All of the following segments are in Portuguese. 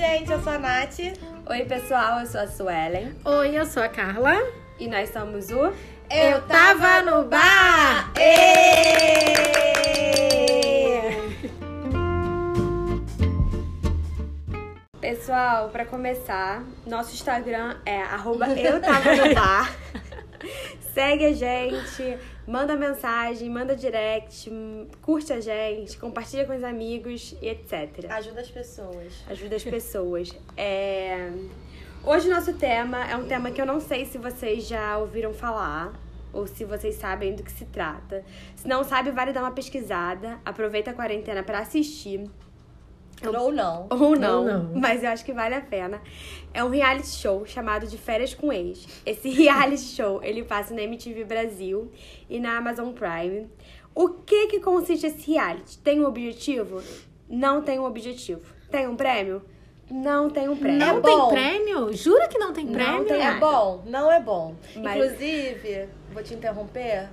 gente, eu sou a Nath. Oi, pessoal, eu sou a Suelen. Oi, eu sou a Carla. E nós somos o... Eu Tava no Bar! Pessoal, pra começar, nosso Instagram é @eutavaNoBar. Segue a gente, manda mensagem, manda direct, curte a gente, compartilha com os amigos e etc. Ajuda as pessoas. Ajuda as pessoas. Hoje o nosso tema é um tema que eu não sei se vocês já ouviram falar ou se vocês sabem do que se trata. Se não sabe, vale dar uma pesquisada. Aproveita a quarentena pra assistir. Ou não. Ou não, mas eu acho que vale a pena. É um reality show chamado De Férias com Ex. Esse reality show, ele passa na MTV Brasil e na Amazon Prime. O que consiste esse reality? Tem um objetivo? Não tem um objetivo. Tem um prêmio? Não tem um prêmio. Não tem prêmio? Jura que não tem prêmio? Não tem É nada. bom? Não é bom. Mas- Inclusive, vou te interromper.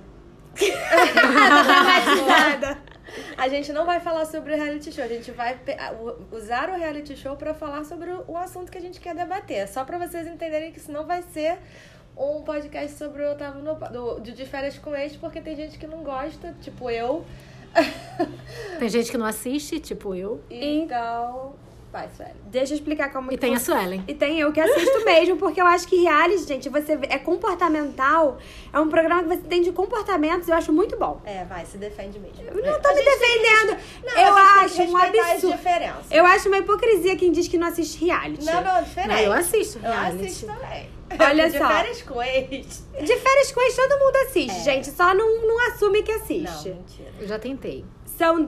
A gente não vai falar sobre o reality show. A gente vai usar o reality show pra falar sobre o assunto que a gente quer debater. Só pra vocês entenderem que isso não vai ser um podcast sobre o Otávio de Férias com Ex, porque tem gente que não gosta, tipo eu. Tem gente que não assiste, tipo eu. Então, vai, Sueli. Deixa eu explicar como E tem a Suelen. E tem eu que assisto mesmo, porque eu acho que reality, gente, você vê, é comportamental. É um programa que você tem de comportamentos, eu acho muito bom. Vai, se defende mesmo. Eu não tô me defendendo. Não, Eu a gente tem acho que um respeitar absurdo. as diferenças. Eu acho uma hipocrisia quem diz que não assiste reality. Não, diferente. Não, eu assisto Eu reality. assisto também. Olha de só. Férias com Ex. De Férias com Ex todo mundo assiste, gente. Só não assume que Não, assiste. mentira. Eu já tentei. São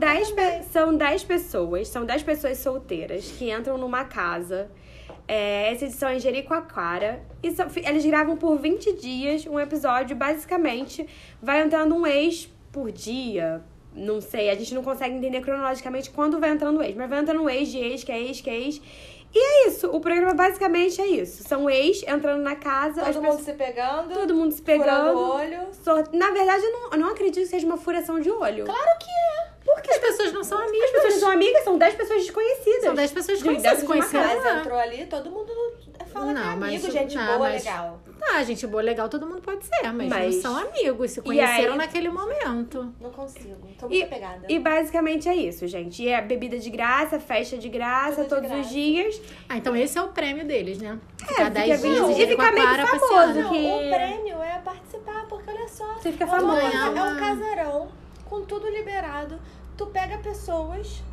10 pessoas solteiras que entram numa casa. Essa edição é em Jericoacoara. E eles gravam por 20 dias um episódio. Basicamente, vai entrando um ex por dia. Não sei, a gente não consegue entender cronologicamente quando vai entrando o ex. Mas vai entrando um ex de ex, que é ex, que é ex. E é isso. O programa basicamente é isso. São ex entrando na casa. Todo mundo se pegando. Todo mundo se Furando pegando. o olho. Na verdade, eu não acredito que seja uma furação de olho. Claro que é. Porque as pessoas não são As amigas. pessoas não são amigas, são 10 pessoas desconhecidas. São 10 pessoas De conhecidas, dentro de uma conhecidas. casa. Mas lá. entrou ali, todo mundo fala que é Não, amigo, mas- gente não, boa, mas- legal. Tá, gente boa, legal, todo mundo pode ser, mas Mas- não são amigos. Se E conheceram aí- naquele momento. Não consigo. Tô muito apegada. E basicamente é isso, gente. E é bebida de graça, festa de graça, Tudo de todos graça. os dias. Ah, então esse é o prêmio deles, né? fica Ficar 10 dias bem- em e fica meio Jericoacoara famoso, passeando. Não, que- o prêmio é participar, porque olha só. Você fica é uma famoso. casa- É Uma- um casarão, com tudo liberado. Tu pega pessoas,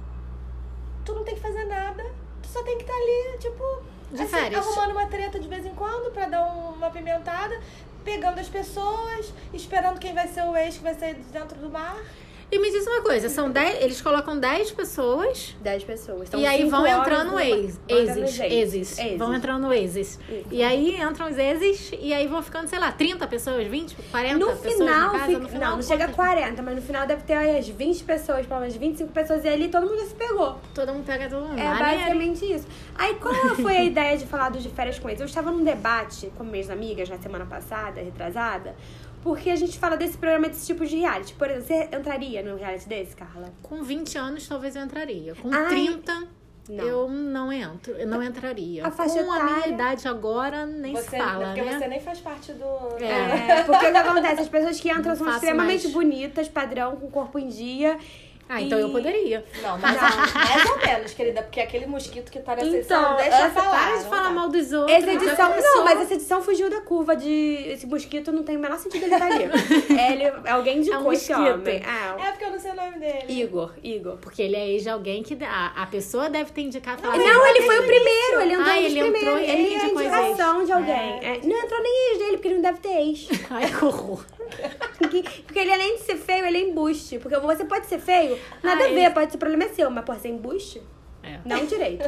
tu não tem que fazer nada, tu só tem que estar ali, tipo, De férias. arrumando uma treta de vez em quando pra dar uma pimentada, pegando as pessoas, esperando quem vai ser o ex que vai sair de dentro do bar. E me diz uma coisa, são 10, eles colocam 10 pessoas 10 pessoas. São e aí 5 vão horas entrando numa- exes. Vão entrando exes. Isso. E aí entram os exes e aí vão ficando, sei lá, 30 pessoas, 20, 40 No pessoas final, na casa. No final, não chega a quantas- 40, mas no final deve ter as 20 pessoas, pelo menos 25 pessoas, e ali todo mundo já se pegou. Todo mundo pega todo mundo. É basicamente isso. Aí, qual foi a ideia de falar dos De Férias com Ex? Eu estava num debate com minhas amigas na semana passada, retrasada, porque a gente fala desse programa, desse tipo de reality. Por exemplo, você entraria num reality desse, Carla? Com 20 anos, talvez eu entraria. Com Ai, 30, não. eu não entro. Eu não entraria. A faixa Com a minha etária- idade agora, nem se fala, porque né? você nem faz parte do... Porque o que acontece? As pessoas que entram Não são faço extremamente mais. bonitas, padrão, com o corpo em dia. Ah, então eu poderia. Não, mas mais ou menos, querida, porque aquele mosquito que tá nessa edição, Então, deixa essa- falar. Para de não falar dá. mal dos outros. Essa já edição, começou. não, mas essa edição fugiu da curva de... Esse mosquito não tem o menor sentido ele estar ali. É alguém de É um coisa, esse mosquito. homem. É porque eu não sei o nome dele. Igor. Porque ele é ex de alguém que a pessoa deve ter indicado. Falar Não, ele foi o primeiro, ele entrou Ah, nos ele entrou primeiros. e ele Ele é a indicou as indicação de alguém. É. Não entrou nem ex dele, porque ele não deve ter ex. Ai, que horror. Porque ele, além de ser feio, ele é embuste. Porque você pode ser feio, nada a Ah, ver, pode ser problema é seu, mas pode ser embuste, É. não direito.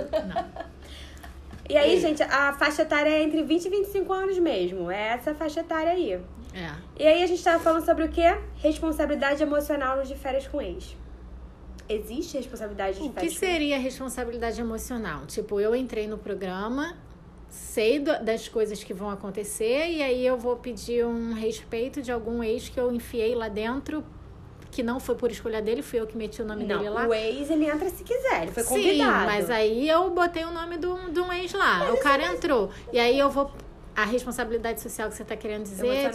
E aí, gente, a faixa etária é entre 20 e 25 anos mesmo. É essa faixa etária aí. É. E aí a gente tava falando sobre o quê? Responsabilidade emocional nos De Férias com Ex. Existe responsabilidade de O que férias com ex? seria responsabilidade emocional? Tipo, eu entrei no programa, sei das coisas que vão acontecer e aí eu vou pedir um respeito de algum ex que eu enfiei lá dentro que não foi por escolha dele, fui eu que meti o nome dele lá. O ex, ele entra se quiser, ele foi convidado. Sim, mas aí eu botei o nome de um ex lá. Mas o cara entrou. E aí eu vou... A responsabilidade social que você está querendo dizer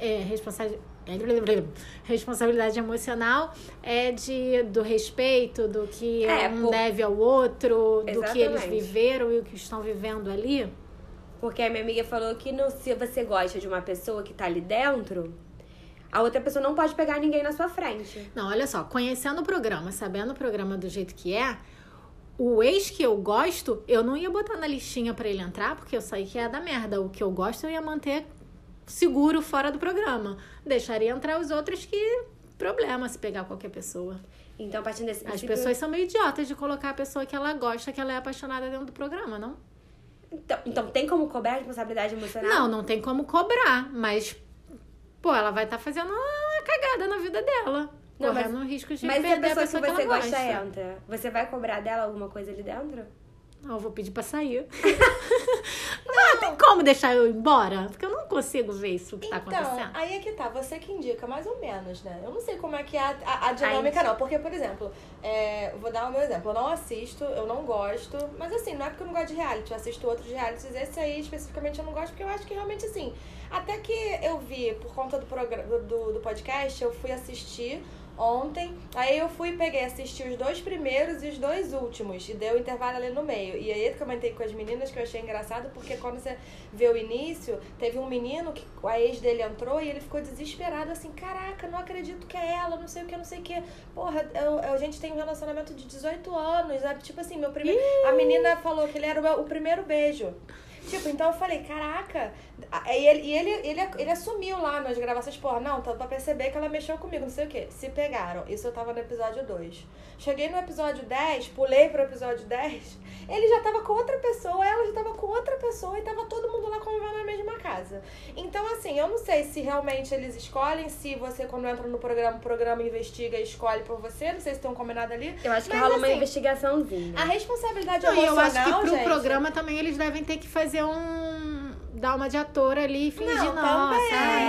responsabilidade emocional é do respeito, do que um deve ao outro, do que eles viveram e o que estão vivendo ali. Porque a minha amiga falou que se você gosta de uma pessoa que tá ali dentro, a outra pessoa não pode pegar ninguém na sua frente. Não, olha só, conhecendo o programa, sabendo o programa do jeito que é, o ex que eu gosto, eu não ia botar na listinha pra ele entrar, porque eu sei que ia dar merda. O que eu gosto eu ia manter seguro fora do programa. Deixaria entrar os outros que problema se pegar qualquer pessoa. Então, partindo desse princípio... As pessoas são meio idiotas de colocar a pessoa que ela gosta, que ela é apaixonada dentro do programa, não? Então tem como cobrar a responsabilidade emocional? Não tem como cobrar, mas... Pô, ela vai estar fazendo uma cagada na vida dela. Correndo risco de perder a pessoa que você gosta entra, você vai cobrar dela alguma coisa ali dentro? Não, eu vou pedir pra sair. Não, tem como deixar eu ir embora? Porque eu não consigo ver isso que tá acontecendo. Então, aí é que tá. Você que indica, mais ou menos, né? Eu não sei como é que é a dinâmica, não. Porque, por exemplo, vou dar o meu exemplo. Eu não assisto, eu não gosto. Mas, assim, não é porque eu não gosto de reality. Eu assisto outros realities. Esse aí, especificamente, eu não gosto. Porque eu acho que, realmente, assim... Até que eu vi, por conta do podcast, eu fui assistir... Ontem, aí eu peguei, assisti os 2 primeiros e os 2 últimos, e deu um intervalo ali no meio. E aí eu comentei com as meninas que eu achei engraçado, porque quando você vê o início, teve um menino que a ex dele entrou e ele ficou desesperado, assim, caraca, não acredito que é ela, não sei o que. Porra, a gente tem um relacionamento de 18 anos, sabe? Tipo assim, meu primeiro... A menina falou que ele era o primeiro beijo. Tipo, então eu falei, caraca. E ele assumiu lá nas gravações, porra, não, tá pra perceber que ela mexeu comigo, não sei o quê. Se pegaram. Isso eu tava no episódio 2. Cheguei no episódio 10, pulei pro episódio 10, ele já tava com outra pessoa, ela já tava com outra pessoa e tava todo mundo lá convivendo na mesma casa. Então, assim, eu não sei se realmente eles escolhem, se você, quando entra no programa, o programa investiga e escolhe por você, não sei se tem um combinado ali. Eu acho que rola uma investigaçãozinha. A responsabilidade emocional, eu acho que pro gente, programa também eles devem ter que fazer dar uma de ator ali e fingir, nossa,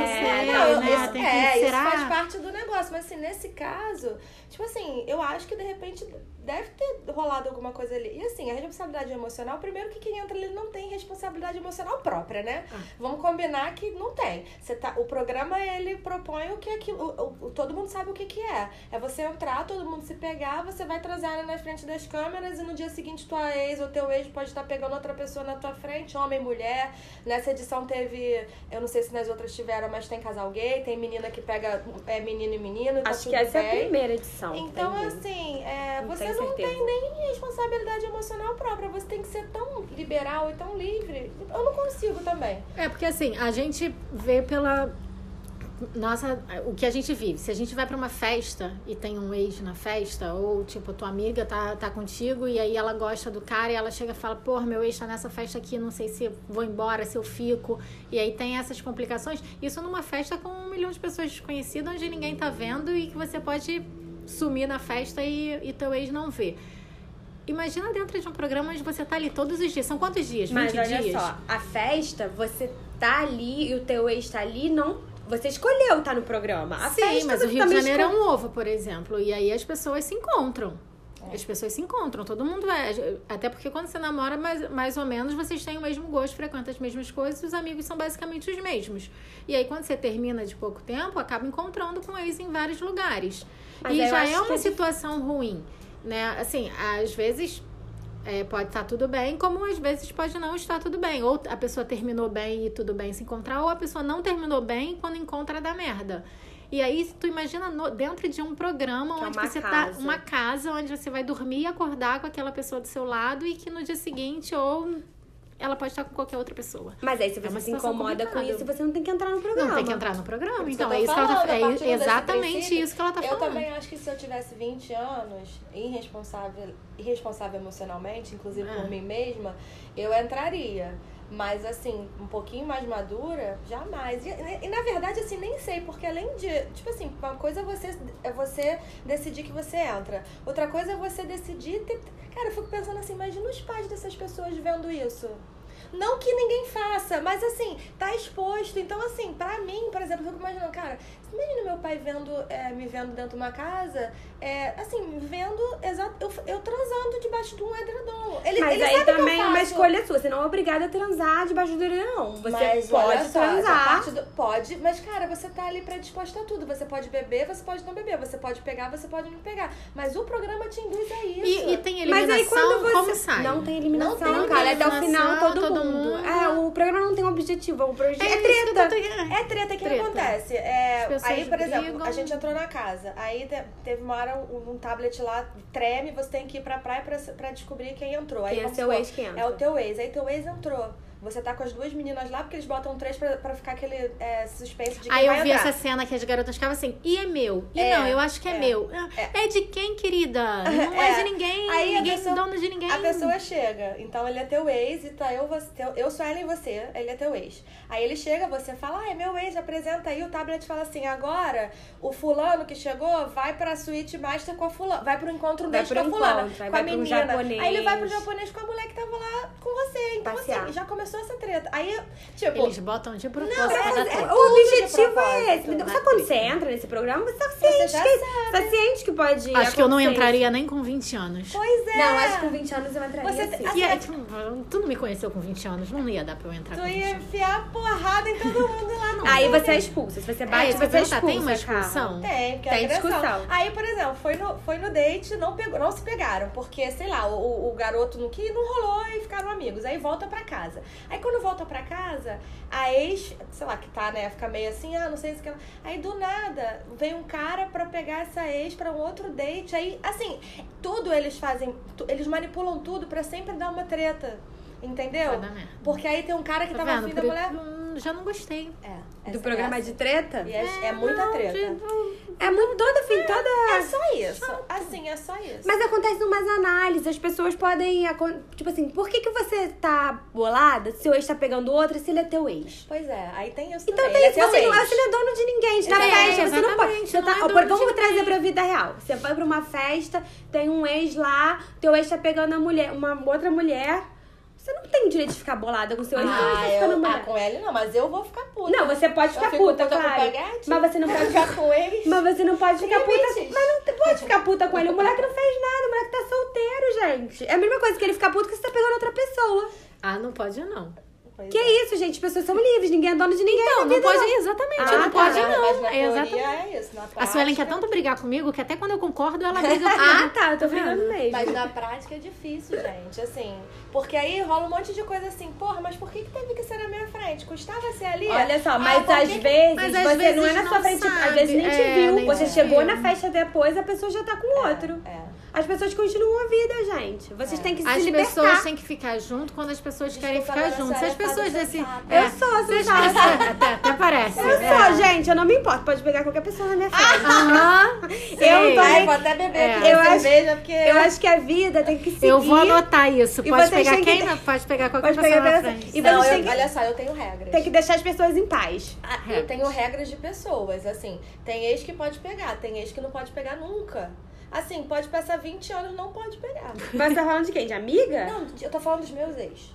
isso faz parte do negócio, mas assim, nesse caso, tipo assim, eu acho que de repente deve ter rolado alguma coisa ali. E assim, a responsabilidade emocional, primeiro que quem entra ali não tem responsabilidade emocional própria, né? Vamos combinar que não tem. O programa, ele propõe o que aquilo, todo mundo sabe o que é. É você entrar, todo mundo se pegar, você vai transar na frente das câmeras e no dia seguinte tua ex ou teu ex pode estar pegando outra pessoa na tua frente, homem, mulher. Nessa edição teve, eu não sei se nas outras tiveram, mas tem casal gay, tem menina que pega menino e menino, tá acho tudo que essa bem. é a primeira edição. Então, assim, você não tem nem responsabilidade emocional própria. Você tem que ser tão liberal e tão livre. Eu não consigo também. Porque assim, a gente vê o que a gente vive. Se a gente vai pra uma festa e tem um ex na festa, ou tipo, tua amiga tá contigo e aí ela gosta do cara e ela chega e fala, porra, meu ex tá nessa festa aqui, não sei se vou embora, se eu fico. E aí tem essas complicações. Isso numa festa com 1 milhão de pessoas desconhecidas, onde ninguém tá vendo e que você pode sumir na festa e teu ex não vê. Imagina dentro de um programa onde você tá ali todos os dias. São quantos dias? 20 dias? Mas olha só, a festa, você tá ali e o teu ex tá ali, não... Você escolheu estar no programa. A Sim, festa, mas o Rio de Janeiro é um ovo, por exemplo. E aí as pessoas se encontram. As pessoas se encontram, todo mundo é. Até porque quando você namora, mais ou menos, vocês têm o mesmo gosto, frequentam as mesmas coisas, os amigos são basicamente os mesmos. E aí, quando você termina de pouco tempo, acaba encontrando com eles em vários lugares. Mas e já é uma situação ruim, né? Assim, às vezes pode estar tudo bem, como às vezes pode não estar tudo bem. Ou a pessoa terminou bem e tudo bem se encontrar, ou a pessoa não terminou bem e quando encontra dá merda. E aí, tu imagina dentro de um programa onde você tá... Uma casa onde você vai dormir e acordar com aquela pessoa do seu lado e que no dia seguinte, ou ela pode estar com qualquer outra pessoa. Mas aí, se você se incomoda com isso, você não tem que entrar no programa. Não tem que entrar no programa. Então, é isso que ela tá falando. É exatamente isso que ela tá falando. Eu também acho que se eu tivesse 20 anos, irresponsável emocionalmente, inclusive por mim mesma, eu entraria. Mas, assim, um pouquinho mais madura, jamais. E na verdade, assim, nem sei, porque além de... Tipo assim, uma coisa é você decidir que você entra. Outra coisa é você decidir... Cara, eu fico pensando assim, imagina os pais dessas pessoas vendo isso. Não que ninguém faça, mas assim, tá exposto. Então, assim, pra mim, por exemplo, eu fico imaginando, cara, imagina meu pai me vendo dentro de uma casa, assim, me vendo eu transando debaixo de um edredom. Mas ele aí sabe também que eu é uma faço. escolha sua. Você não é obrigada a transar debaixo do edredom. Você Mas pode olha só, essa transar. parte pode, mas cara, você tá ali predisposta a tudo. Você pode beber, você pode não beber. Você pode pegar, você pode não pegar. Mas o programa te induz a isso. E tem Mas aí eliminação, quando você... como sai? Não tem eliminação, Não tem cara. Até o final, eliminação, todo mundo. O programa não tem um objetivo. O projeto é isso que eu treta. É treta. O que Treta. acontece? As pessoas Aí, por exemplo, brigam. a gente entrou na casa. Aí teve uma hora, um tablet lá treme, você tem que ir pra praia pra descobrir quem entrou. Aí, Quem é vamos seu supor, ex que entra. É o teu ex. Aí teu ex entrou. Você tá com as duas meninas lá, porque eles botam 3 pra ficar aquele suspense de quem Aí eu vai vi entrar. essa cena que as garotas ficavam assim, e é meu? E É, não, eu acho que é meu. É de quem, querida? Não é de ninguém. Aí a Ninguém é pessoa- dono de ninguém. A pessoa chega, então ele é teu ex, e tá eu sou ela e você, ele é teu ex. Aí ele chega, você fala, é meu ex, apresenta aí, o tablet fala assim, agora o fulano que chegou vai pra suíte master com a fulana, vai pro encontro Vai date pro com a fulana, encontro, aí com a vai pro menina. japonês. Aí ele vai pro japonês com a mulher que tava lá com você. Então Passear. assim, já começou essa treta. Aí, tipo... Eles botam de propósito Não, pra dar é- treta. O objetivo de é esse. propósito. Só quando você entra nesse programa, você tá Você ciente, já tá ciente que pode Acho que eu não acontecer. entraria nem com 20 anos. Pois é. Não, acho que com 20 anos eu entraria Você- assim. assim, E aí, tu não me conheceu com 20 anos, não ia dar pra eu entrar Tu com 20 ia anos. enfiar porrada em todo mundo lá. Não Aí sabe? você é expulsa. Se você bate, isso que eu você é ia perguntar, expulsa. tem uma cara. expulsão? Tem, porque é Tem agressão. discussão. Aí, por exemplo, foi no date, não se pegaram, porque, sei lá, o garoto não rolou e ficaram amigos. Aí volta pra casa. Aí quando volta pra casa, a ex, sei lá, que tá, né, fica meio assim, não sei se que ela... Aí do nada, vem um cara pra pegar essa ex pra um outro date. Aí, assim, tudo eles fazem, eles manipulam tudo pra sempre dar uma treta. Entendeu? Vai dar merda. Porque aí tem um cara que Tá tava vendo? afim da mulher. Já não gostei. Essa Do programa essa. de treta? E é muita treta. É muito toda, filho, toda... É só isso. Assim, é só isso. Mas acontece umas análises, as pessoas podem... Tipo assim, por que você tá bolada se o ex tá pegando outra se ele é teu ex? Pois é, aí tem isso Então também. tem isso, Ele é você teu não ex. é dono de ninguém. Na É, festa, você não pode. exatamente, Você não é tá, dono de vamos trazer ninguém. pra vida real. Você vai pra uma festa, tem um ex lá, teu ex tá pegando uma outra mulher. Você não tem o direito de ficar bolada com seu ex, então você tá ficando mulher. com ele não, mas eu vou ficar puta. Não, você pode ficar eu fico puta, com o claro. paguete, Mas você não pode ficar com ele. Mas você não pode ficar puta. limites. Mas não pode ficar puta com ele. O moleque não fez nada, o moleque tá solteiro, gente. É a mesma coisa que ele ficar puto que você tá pegando outra pessoa. Ah, não pode não. Pois Que é. isso, gente? As pessoas são livres, ninguém é dono de ninguém. Não, na não vida, pode, exatamente, Ah, não tá, pode Mas não. na É teoria exatamente. é isso. Na prática, A Suelen quer tanto brigar comigo que até quando eu concordo, ela briga comigo. Ah, tá, eu tô brigando mesmo. Mas na prática é difícil, gente. Assim, porque aí rola um monte de coisa assim. Porra, mas por que teve que ser na minha frente? Custava ser ali? Olha só, mas por às que- vezes Mas às você vezes não é na sua não frente, sabe. às vezes nem te É, viu. nem Você te chegou viu. na festa depois, a pessoa já tá com outro. É. As pessoas continuam a vida, gente. Vocês têm que se As libertar. pessoas têm que ficar junto quando as pessoas querem Desculpa, ficar dona juntas. Se as Sara, pessoas fada decidem. sensata. Eu sou sensata. Até parece. Eu sou, gente, eu não me importo. Pode pegar qualquer pessoa na minha frente. Aham. Eu tô Ai, aí. vou até beber É. aqui Eu a acho- cerveja, porque... Eu acho que a vida tem que seguir. Eu vou anotar isso. E Pode vocês pegar têm que quem? ter- Não, pode pegar qualquer Pode pessoa pegar na pessoa- frente. E Não, vocês têm que- olha só, eu tenho regras. Tem que deixar as pessoas em paz. Eu tenho regras de pessoas, assim. Tem ex que pode pegar, tem ex que não pode pegar nunca. Assim, pode passar 20 anos, não pode pegar. Mas você tá falando de quem? De amiga? Não, eu tô falando dos meus ex.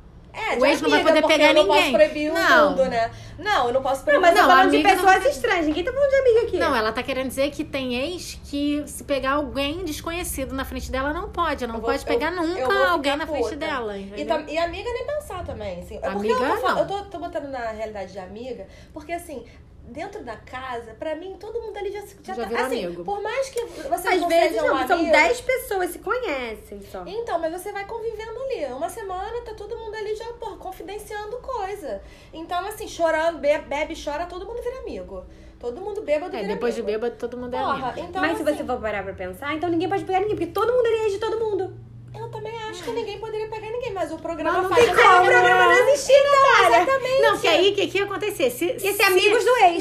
É, O de ex não vai amiga, poder porque pegar eu não ninguém. posso proibir o Não. mundo, né? Não, eu não posso Não, proibir. mas eu tô Não, falando de amiga não pessoas vai- estranhas. Ninguém tá falando de amiga aqui. Não, ela tá querendo dizer que tem ex que se pegar alguém desconhecido na frente dela, não pode. Ela não Eu vou- pode pegar eu vou nunca ficar alguém na frente puta. dela. E, Entendeu? e amiga nem pensar também, assim. É porque Amiga, não. eu tô botando na realidade de amiga, porque assim, dentro da casa, pra mim, todo mundo ali já Já tá. virou Assim, amigo. por mais que você Às não vezes seja um não, são amigo, 10 pessoas se conhecem só. Então, mas você vai convivendo ali. Uma semana tá todo mundo ali já, porra, confidenciando coisa. Então, assim, chorando, bebe, chora, todo mundo vira amigo. Todo mundo bêbado vira Depois de amigo. bêbado, todo mundo é Porra, amigo. então, Mas se assim, você for parar pra pensar, então ninguém pode pegar ninguém, porque todo mundo é ex de todo mundo. eu também acho que ninguém poderia pegar ninguém, mas o programa Não faz tem como, o programa não existir, Natália. Não, porque aí o que ia acontecer? Ia ser amigos do ex. Não,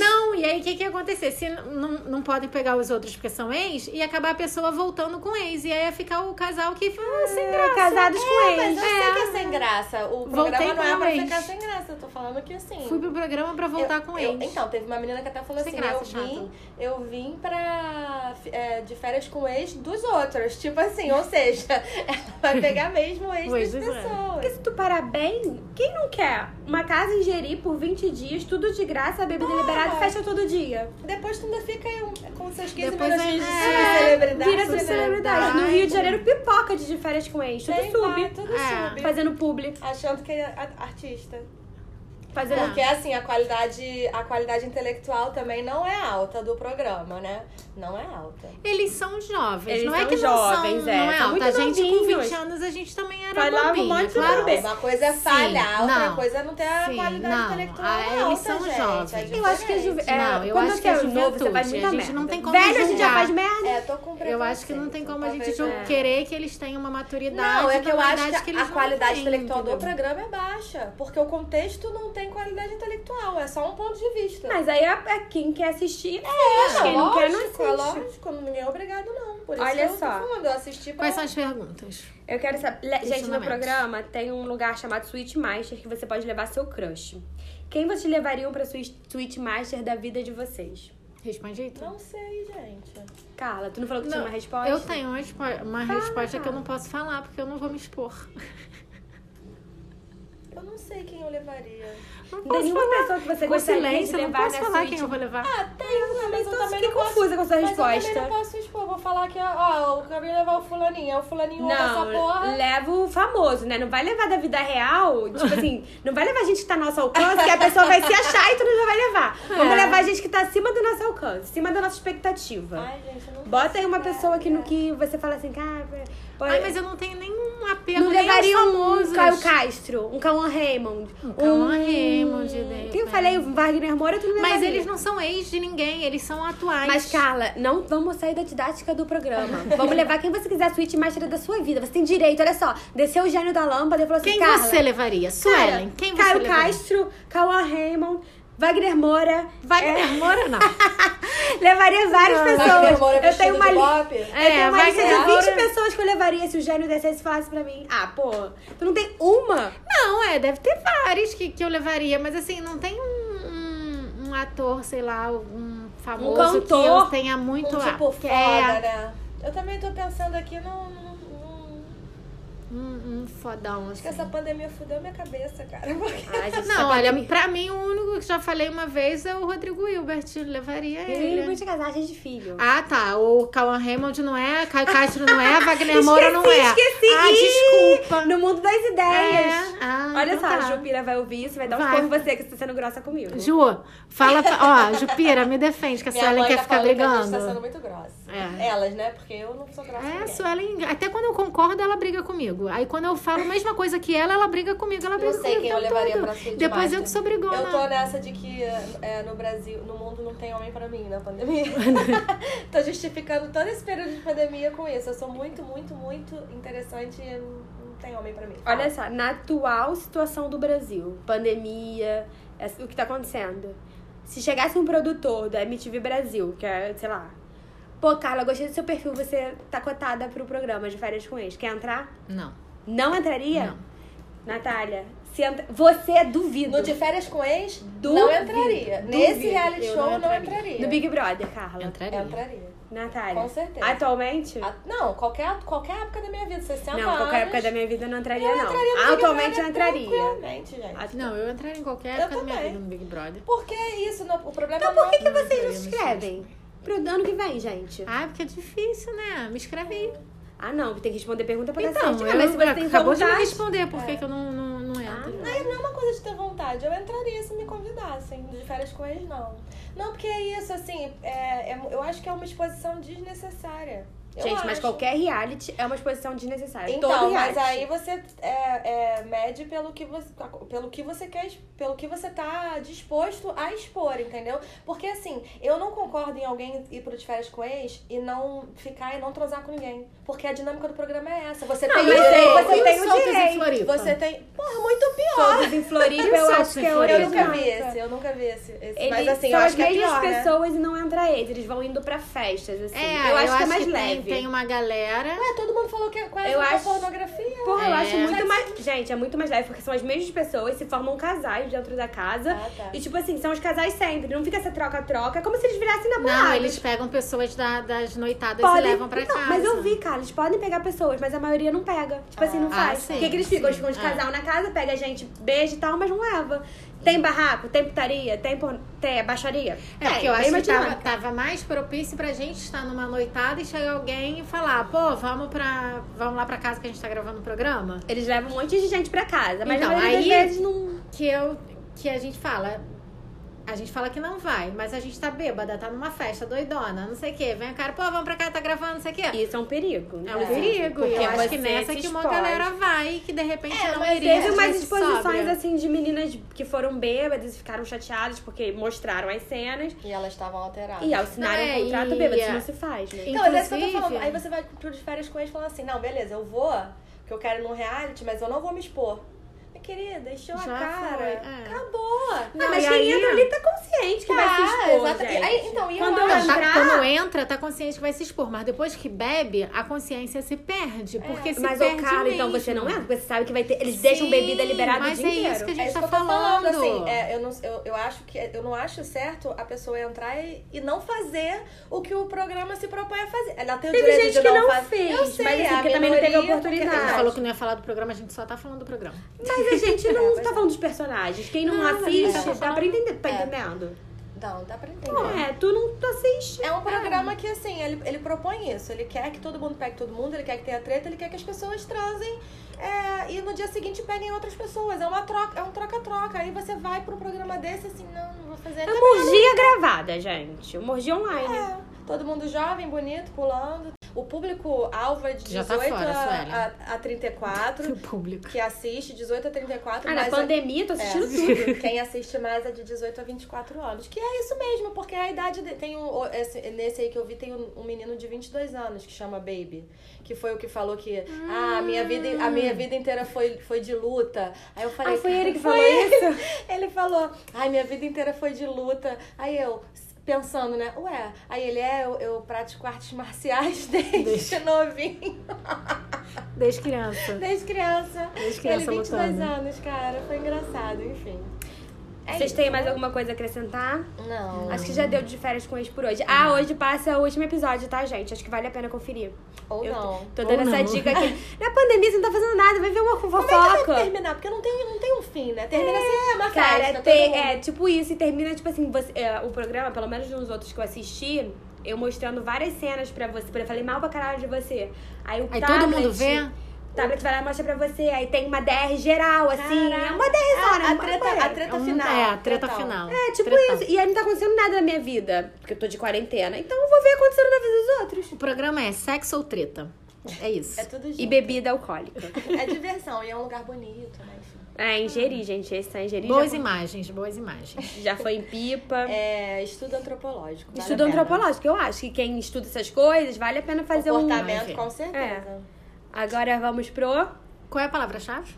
e aí o que ia acontecer? Se não podem pegar os outros porque são ex, ia acabar a pessoa voltando com ex. E aí ia ficar o casal que fica sem graça. Casados com ex. Mas eu sei que é sem graça. O Voltei programa não é com pra ex. ficar sem graça. Eu tô falando que assim... Fui pro programa pra voltar com ex. Então, teve uma menina que até falou Sem assim, graça, eu vim de férias com o ex dos outros. Tipo assim, ou seja, ela vai pegar mesmo o ex O ex das dos pessoas. Porque se tu parar bem, quem não quer? Uma casa em Jeri por 20 dias, tudo de graça, bebida liberada, festa todo dia. Depois tu ainda fica com seus 15 Depois minutinhos de é, celebridade. Vira subcelebridade. No Rio de Janeiro, pipoca de férias com ex. Tudo Tem, sub. vai, tudo sub. Fazendo publi. Achando que é artista. Fazendo... Porque assim, a qualidade intelectual também não é alta do programa, né? Não é alta. Eles são jovens, Eles não é são que jovens, não são, não é são alta. muito A gente com novinhos. 20 anos, a gente também era Falava um bobinha, monte de claro. bebê. Uma coisa é Sim, falhar, outra não. coisa é não ter a Sim, qualidade não. intelectual Eles alta, são gente. jovens. É Eu acho que a diferente. Não, eu quando acho você que a é novo, você faz juventude, muita a gente merda. não tem como Velho, a gente já julgar. faz merda. É, tô com Eu acho que não tem como a gente Talvez, querer que eles tenham uma maturidade. Não, é que eu numa acho idade que eles a não qualidade têm, intelectual do entendeu? programa é baixa. Porque o contexto não tem qualidade intelectual. É só um ponto de vista. Mas aí é quem quer assistir, assiste. Quem não quer, não assiste. lógico. Ninguém é obrigado, não. Por isso Olha que eu só. tô falando. Eu assisti pra... Quais são as perguntas? Eu quero saber. Gente, no Questionamentos. programa tem um lugar chamado Suite Master que você pode levar seu crush. Quem vocês levariam pra Suite Master da vida de vocês? Responde aí, tu. Não sei, gente. Carla, tu não falou que tinha Não, uma resposta? Eu tenho uma resposta que eu não posso falar, porque eu não vou me expor. Eu não sei quem eu levaria. Não Tem posso nenhuma falar. pessoa que você Com gostaria silêncio, de eu não levar posso na falar suíte? quem eu vou levar. Ah, tem, mas eu também fiquei não posso... confusa com a sua Mas eu resposta. também não posso expor. Vou falar que, ó, eu quero levar o fulaninho. É o fulaninho ouve essa porra. Não, leva o famoso, né? Não vai levar da vida real, tipo assim, não vai levar gente que tá no nosso alcance, que a pessoa vai se achar e tu não vai levar. Vamos levar gente que tá acima do nosso alcance, acima da nossa expectativa. Ai, gente, eu não Bota faço aí uma ideia. pessoa que você fala assim, cara... Ai, mas eu não tenho nenhum apego, não nem levaria aos um famosos. Caio Castro, um Cauã Raymond. Cauã Raymond, de Quem eu falei? O Wagner Moura, tu não levaria. Mas eles não são ex de ninguém, eles são atuais. Mas, Carla, não vamos sair da didática do programa. Vamos levar quem você quiser, a suíte master da sua vida. Você tem direito, olha só. Desceu o gênio da lâmpada e falou assim, Quem Carla, você levaria? Suelen, quem você Caio levaria? Castro, Cauã Raymond, Wagner Moura. Wagner Moura, não. Levaria várias Wagner pessoas. Moura Eu vestido tenho uma de lista. Bop? Eu tenho uma lista de Wagner 20 Moura. pessoas que eu levaria se o gênio descesse e falasse pra mim. Ah, pô, tu não tem uma? Não, deve ter vários que eu levaria, mas assim, não tem um ator, sei lá, um famoso que cantor, eu tenha muito... Um tipo que foda, né? Eu também tô pensando aqui um fodão, Acho que assim. essa pandemia fudeu minha cabeça, cara. Ah, gente, Não, olha, pra mim o único que já falei uma vez é o Rodrigo Hilbert, levaria Ele ele. vai te casar, gente de filho. Ah, tá. O Cauã Raymond não é, Caio Castro não é, Wagner Moura não é. Esqueci. Ah, Ih, desculpa. No mundo das ideias. É. Ah, Olha então só, tá. a Jupira vai ouvir isso, vai dar um Vai. esporro em você, que você tá sendo grossa comigo. Ju, fala ó, Jupira, me defende, que a Minha Suelen mãe quer tá ficar falando que a gente tá brigando. sendo muito grossa. É. Elas, né? Porque eu não sou grossa com É, ninguém. Suelen, até quando eu concordo, ela briga comigo. Aí quando eu falo a mesma coisa que ela briga comigo. Ela briga Não sei comigo quem o eu tempo levaria todo. pra Suíte Depois Master. eu que sou brigona. Eu tô nessa de que no Brasil, no mundo não tem homem pra mim na pandemia. Tô justificando todo esse período de pandemia com isso. Eu sou muito, muito, muito interessante e não tem homem pra mim. Olha só, na atual situação do Brasil, pandemia, o que tá acontecendo. Se chegasse um produtor da MTV Brasil, que é, sei lá... Pô, Carla, gostei do seu perfil, você tá cotada pro programa de Férias com Ex. Quer entrar? Não. Não entraria? Não. Natália, você duvido. No de férias com ex, Duvido. não entraria. Nesse Duvido. reality Eu show, não não entraria. entraria. No Big Brother, Carla. Entraria. Entraria. Natália. Com certeza. Atualmente? Não, qualquer época da minha vida, 60 anos. Não, qualquer época da minha vida eu não entraria, eu não. entraria no Big Atualmente eu Brother entraria. tranquilamente, gente. Não, eu entraria em qualquer Eu época da minha também. vida no Big Brother. Porque isso, o problema Então não por que, que Não vocês não entraria se no inscrevem? Pro ano que vem, gente. Ah, porque é difícil, né? Me inscreve aí. Ah, não, tem que responder pergunta pra Então, cacete. Ah, mas se você tem acabou de me vontade... responder por que que eu não entro. Não é uma coisa de ter vontade. Eu entraria se me convidassem. De férias com eles, não. Não, porque é isso, assim, eu acho que é uma exposição desnecessária. Gente, mas acho. qualquer reality é uma exposição desnecessária. Então, Todo mas reality. aí você mede pelo que você quer, pelo que você tá disposto a expor, entendeu? Porque assim, eu não concordo em alguém ir pro de férias com ex e não ficar e não transar com ninguém. Porque a dinâmica do programa é essa. Você tem o mas direito, você você tem o soltos em direito. Floripa? Você tem. Porra, muito pior. Todos em Floripa, Eu eu sou acho que é em outra Floripa. Eu nunca vi esse. Eles Mas assim, são eu acho as que é mesmas pior, né? pessoas e não entra eles. Eles vão indo pra festas, assim. Eu acho que é mais tem, leve. tem uma galera... Ué, todo mundo falou que é quase Eu uma acho- pornografia. Porra, eu acho muito Sabe- mais... Gente, é muito mais leve, porque são as mesmas pessoas, se formam casais dentro da casa. Ah, tá. E, tipo assim, são os casais sempre. Não fica essa troca-troca. É como se eles virassem namorados. Não, eles pegam pessoas das noitadas Podem... e levam pra Não, casa. mas eu vi, cara, eles podem pegar pessoas, mas a maioria não pega. Tipo assim, não faz. sim, O que eles ficam? Eles sim. ficam de casal na casa, pega a gente, beija e tal, mas não leva. Tem barraco, tem putaria, tem baixaria. Porque eu acho mesma que dinâmica. tava mais propício pra gente estar numa noitada e chegar alguém e falar, pô, vamos lá pra casa que a gente tá gravando o programa? Eles levam um monte de gente pra casa, mas Então, a maioria aí- das vezes não... Que a gente fala... A gente fala que não vai, mas a gente tá bêbada, tá numa festa, doidona, não sei o quê. Vem o cara, pô, vamos pra cá, tá gravando, não sei o quê. Isso é um perigo. É um perigo. E Porque eu acho que você nessa se que uma expõe. galera vai, que de repente não mas iria. Teve se umas tivesse exposições, sóbria. assim, de meninas que foram bêbadas e ficaram chateadas porque mostraram as cenas E elas estavam alteradas. e assinaram Não, um contrato e- bêbado. Isso não se faz, né? Então, mas é isso que eu tô Inclusive- falando. Aí você vai pro de férias com eles falando assim, não, beleza, eu vou, porque eu quero ir num reality, mas eu não vou me expor. Minha querida, encheu a Já cara. foi, Acabou. Não, mas e quem aí- entra ali tá consciente que vai se expor, exato. gente. Aí, então, e eu Quando acho- eu Não, entrar... quando entra, tá consciente que vai se expor. Mas depois que bebe, a consciência se perde. Porque se Mas, perde ô, Carla, então mesmo. você não entra, porque você sabe que vai ter... Eles deixam bebida liberada o mas dia é inteiro. isso que a É gente isso tá que eu tô falando, falando. assim, eu não acho certo a pessoa entrar e não fazer o que o programa se propõe a fazer. Ela tem o Teve direito gente de que não fazer. fez, Eu sei, mas assim, a porque também não teve minoria, oportunidade. A gente porque- falou que não ia falar do programa, a gente só tá falando do programa. Mas a gente não tá falando dos personagens. Quem não, Não, mas assiste, tá dá falando- pra entender. Tá entendendo? Não, dá pra entender. Tu não assiste. É um programa que, assim, ele propõe isso. Ele quer que todo mundo pegue todo mundo, ele quer que tenha treta, ele quer que as pessoas transem e no dia seguinte peguem outras pessoas. É uma troca, é um troca-troca. Aí você vai pro programa desse assim, não vou fazer É uma orgia gravada, gente. Uma orgia online. É, todo mundo jovem, bonito, pulando. O público-alvo é de Já tá 18 fora, Suelen. a 34, O público. que assiste 18 a 34. Ah, na mas pandemia, tô assistindo tudo. quem assiste mais é de 18 a 24 anos. Que é isso mesmo, porque a idade... Tem nesse aí que eu vi, tem um menino de 22 anos que chama Baby. Que foi o que falou que... a minha vida inteira foi de luta. Aí eu falei... Ah, foi ele que "Foi falou ele." isso? Ele falou... Ai, minha vida inteira foi de luta. Aí eu... Pensando, né? Ué, aí ele eu pratico artes marciais desde novinho. Desde criança. Desde criança. Desde criança Ele 22 lutando. anos, cara. Foi engraçado, enfim. Vocês têm mais alguma coisa a acrescentar? Não. Acho que já deu de férias com ex por hoje. Hoje passa o último episódio, tá, gente? Acho que vale a pena conferir. Ou não. Tô dando Ou essa não. dica aqui. Na pandemia você não tá fazendo nada, vai ver uma Como é que fofoca. vai terminar? Porque não tem um fim, né? Termina assim, uma Cara, festa, todo mundo. tipo isso, e termina, tipo assim, o programa, pelo menos nos outros que eu assisti, eu mostrando várias cenas pra você. Eu falei mal pra caralho de você. Aí o Aí tablet, todo mundo vê? O tablet vai lá e mostra pra você. Aí tem uma DR geral, assim. Caraca. É uma DRzona. A treta final. É, a treta Total. final. É, tipo Tretão. isso. E aí não tá acontecendo nada na minha vida, porque eu tô de quarentena. Então eu vou ver acontecendo na vida dos outros. O programa é sexo ou treta. É isso. É tudo junto. E bebida alcoólica. É diversão. E é um lugar bonito, né? Enfim. É, ingerir, gente. Esse é ingerir. Boas já, imagens, boas imagens. já foi em pipa. É estudo antropológico. vale Estudo a pena. antropológico. Eu acho que quem estuda essas coisas, vale a pena fazer um... Comportamento, Vai com ver. certeza. Agora vamos pro Qual é a palavra-chave?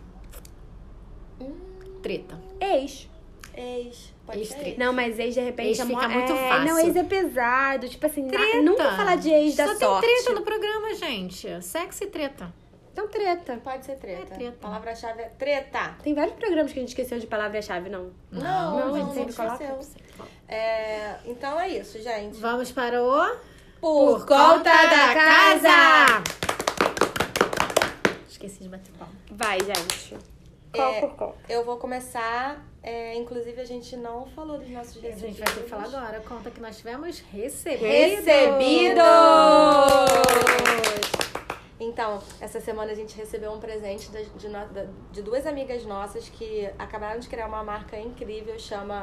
Treta. ex. Ex. Pode ser Ex-treta. ex. Não, mas ex de repente Ex é fica mo- muito é, fácil. Não, ex é pesado. Tipo assim, Treta. nunca falar de ex da Só sorte. tem treta no programa, gente. Sexo e treta. Então, treta. Pode ser treta. É treta. Palavra-chave é treta. Tem vários programas que a gente esqueceu de palavra-chave, não? Não, a gente sempre coloca. esqueceu. Então é isso, gente. Vamos para o... Por Esqueci de bater palma. Vai, gente. Qual? Eu vou começar. Inclusive, a gente não falou dos nossos A recebídos. gente vai ter que falar agora. Conta que nós tivemos recebidos. Recebidos! Então, essa semana a gente recebeu um presente de duas amigas nossas que acabaram de criar uma marca incrível, chama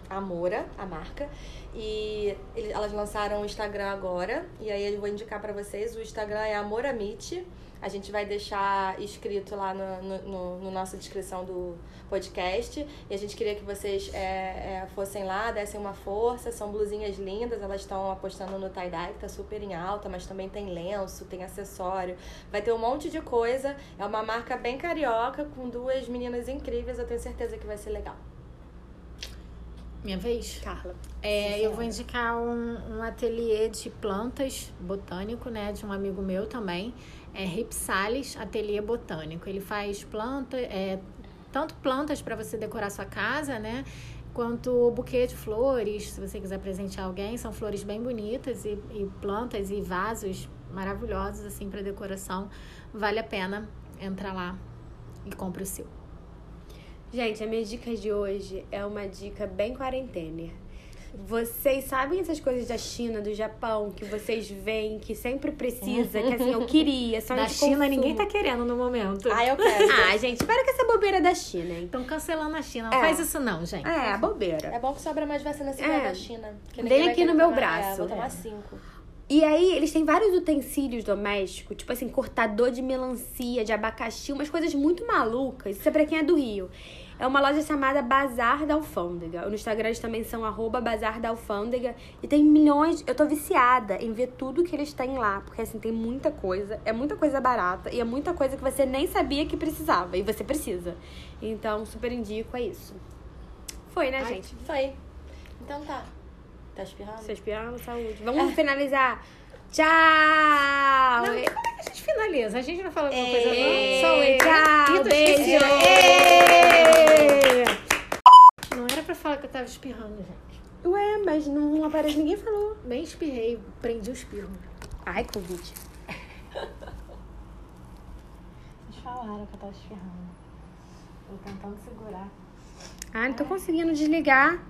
Amora, a marca. E elas lançaram o Instagram agora. E aí eu vou indicar pra vocês. O Instagram é Amoramite. A gente vai deixar escrito lá no nossa descrição do podcast. E a gente queria que vocês fossem lá, dessem uma força. São blusinhas lindas. Elas estão apostando no tie-dye, que tá super em alta. Mas também tem lenço, tem acessório. Vai ter um monte de coisa. É uma marca bem carioca, com 2 meninas incríveis. Eu tenho certeza que vai ser legal. Minha vez? Carla. Eu vou indicar um ateliê de plantas botânico, né? De um amigo meu também. É Ripsales Ateliê Botânico. Ele faz tanto plantas para você decorar sua casa, né? Quanto buquê de flores, se você quiser presentear alguém. São flores bem bonitas e plantas e vasos maravilhosos, assim, para decoração. Vale a pena entrar lá e compre o seu. Gente, a minha dica de hoje é uma dica bem quarentena. Vocês sabem essas coisas da China, do Japão, que vocês veem, que sempre precisa, que assim, eu queria, só Da de China consumo. ninguém tá querendo no momento. Eu quero. Gente, para com essa bobeira da China, hein? Estão cancelando a China. Não faz isso não, gente. A bobeira. É bom que sobra mais vacina se vier da China. Vem aqui no meu braço. Vou tomar 5. E aí, eles têm vários utensílios domésticos, tipo assim, cortador de melancia, de abacaxi, umas coisas muito malucas. Isso é pra quem é do Rio. É uma loja chamada Bazar da Alfândega. No Instagram eles também são @Bazar da Alfândega. E tem milhões... Eu tô viciada em ver tudo que eles têm lá. Porque, assim, tem muita coisa. É muita coisa barata. E é muita coisa que você nem sabia que precisava. E você precisa. Então, super indico, é isso. Foi, né, gente? Foi. Então tá. Tá espirrando? Você espirrando, saúde. Vamos finalizar. Tchau! Não, como é que a gente finaliza? A gente não fala alguma coisa não? Só eu. Tchau, beijo! Não era pra falar que eu tava espirrando, gente. Ué, mas não aparece, ninguém falou. Bem espirrei, prendi o espirro. Ai, Covid. Eles falaram que eu tava espirrando. Tô tentando segurar. Não tô conseguindo desligar.